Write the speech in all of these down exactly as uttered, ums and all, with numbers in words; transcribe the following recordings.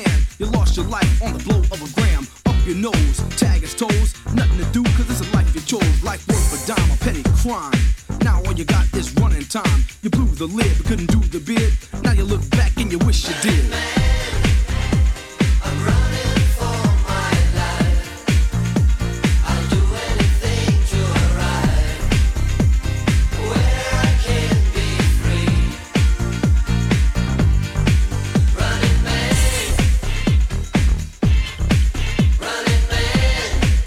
hand. You lost your life on the blow of a gram. Up your nose, tag his toes. Nothing to do, cause it's a life you chose. Life worth a dime, a penny crime. Now all you got is running time. You blew the lid but couldn't do the bid. Now you look back and you wish you did. I'm running for my life. I'll do anything to arrive where I can be free. Running man, running man.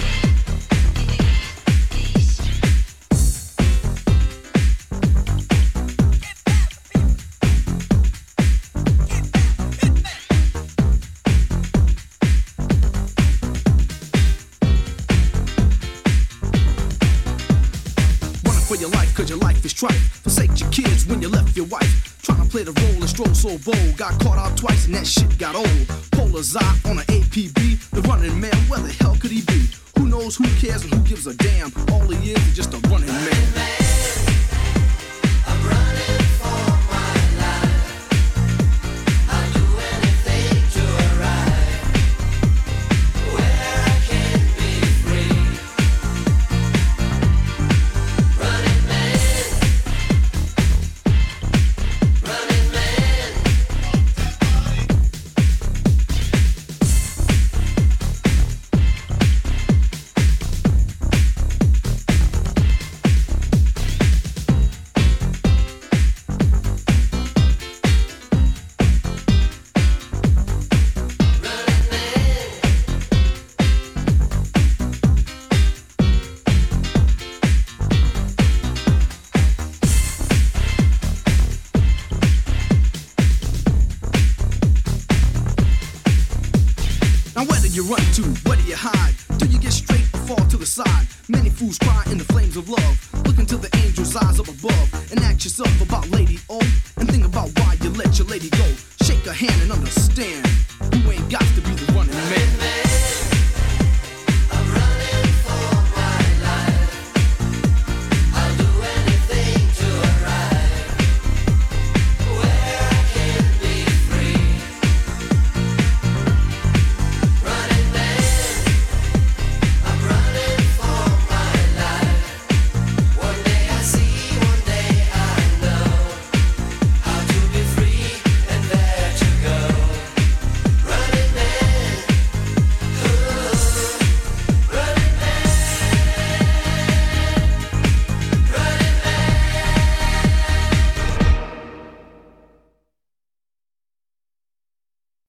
For your life, cause your life is trife. Forsake your kids when you left your wife. Trying to play the role and stroll so bold. Got caught out twice and that shit got old. Polar's eye on an A P B. The running man, where the hell could he be? Who knows, who cares, and who gives a damn? All he is is just a running man. I'm running for my life. I'll do anything to arrive where I can be free. Running man, running man. Now where do you run to? Where do you hide? Do you get straight or fall to the side? Many fools cry in the flames of love. Look into the angel's eyes up above and ask yourself about Lady O and think about why you let your lady go. Shake her hand and understand.